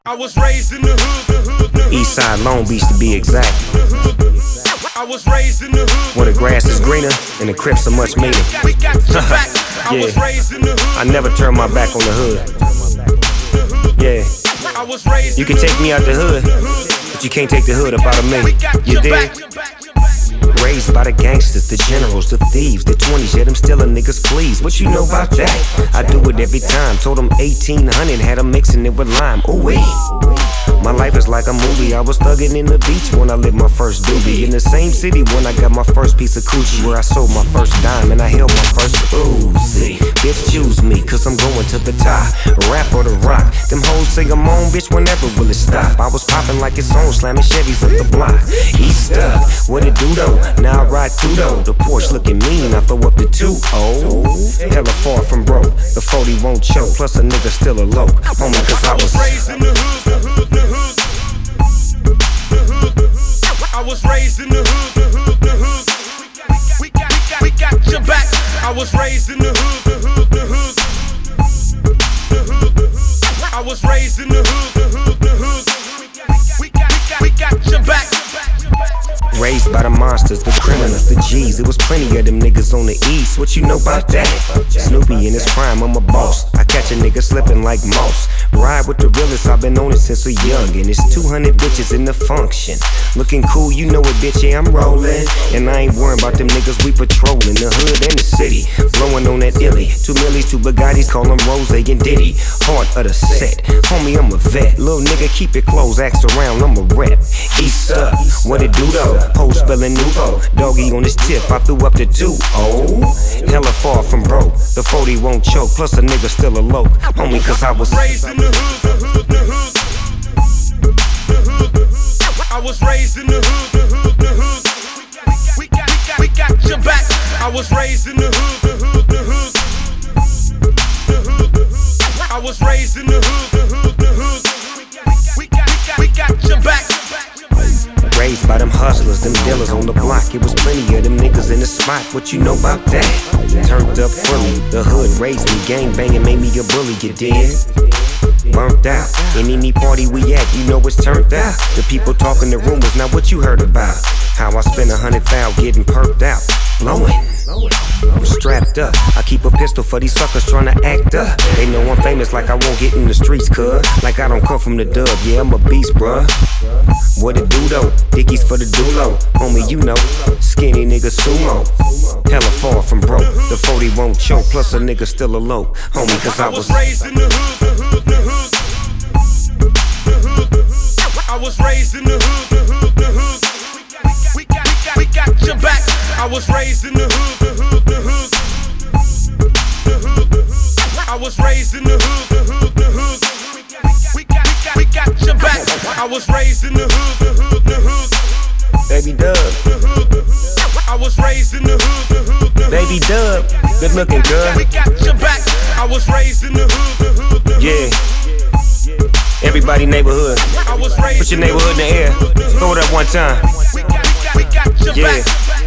I was raised in the hood. Eastside Long Beach to be exact. I was raised in the hood. Where the grass is greener and the Crips are much meaner. Yeah, I never turn my back on the hood. Yeah, you can take me out the hood, but you can't take the hood up out of me. You dig? Raised by the gangsters, the generals, the thieves, the 20s, yeah, them still a niggas please. What you know about that? I do it every time. Told them 1800, had them mixing it with lime. Ooh-wee. My life is like a movie. I was thugging in the beach when I lit my first doobie. In the same city when I got my first piece of coochie. Where I sold my first dime and I held my first Uzi. Bitch, choose me, cause I'm going to the top. Rap or the rock. Them hoes say I'm on, bitch, whenever will it stop? I was popping like it's on, slamming Chevys up the block. East up, what it do though? Now I ride two though. The Porsche looking mean, I throw up the 2-0. Hella far from broke, the 40 won't choke. Plus a nigga still a low, homie, cause I was raised in the hood, the hood. I was raised in the hood, the hood. We got your back. I was raised in the hood, the hood. I was raised in the hood, the hood. We got your back. Raised by the monsters, the criminals, the G's. It was plenty of them niggas on the east. What you know about that? Snoopy in his prime, I'm a boss. I catch a nigga slipping like moss. Ride with the realest, I've been on it since a youngin'. It's 200 bitches in the function. Looking cool, you know it, bitch, yeah, I'm rollin'. And I ain't worried about them niggas, we patrollin' the hood and the city. Blowin' on that illy. 2 millies, 2 Bugattis, call them Rose and Diddy. Heart of the set, homie, I'm a vet. Little nigga, keep it close, ask around, I'm a rep. East up, what it do though? Post spellin' nouveau, doggy on his tip, I threw up the 2-0. Hella far from broke, the 40 won't choke. Plus a nigga still a low, homie, cause I was raised in the hood, the hood. I was raised in the hood, the hood. We got your back. I was raised in the hood, the hood. I was raised in the hood, the hood. We got your back. Raised by them hustlers, them dealers on the block. It was plenty of them niggas in the spot. What you know about that? Turned up fully, the hood raised me. Gang banging made me a bully, you dig? Burnt out, in any party we at, you know it's turned out. The people talking the rumors, now what you heard about? How I spent 100,000 getting perked out, blowing. I'm strapped up, I keep a pistol for these suckers tryna act up. They know I'm famous like I won't get in the streets, cuz. Like I don't come from the dub, yeah, I'm a beast, bruh. What it do though? Dickies for the dulo, homie, you know. Skinny nigga sumo. Hella far from broke, the 40 won't choke. Plus a nigga still a low, homie, cause I was raised in the hood, the hood. I was raised in the hood, the hood. We got your back. I was raised in the hood, the hood. I was raised in the hood, the hood. We got your back. I was raised in the hood, the hood. Baby Dub. I was raised in the hood, the hood. Baby Dub, good looking girl. We got your back. I was raised in the hood, the hood. Yeah. Everybody neighborhood. Put your neighborhood in the air. Throw it up one time. We got your back.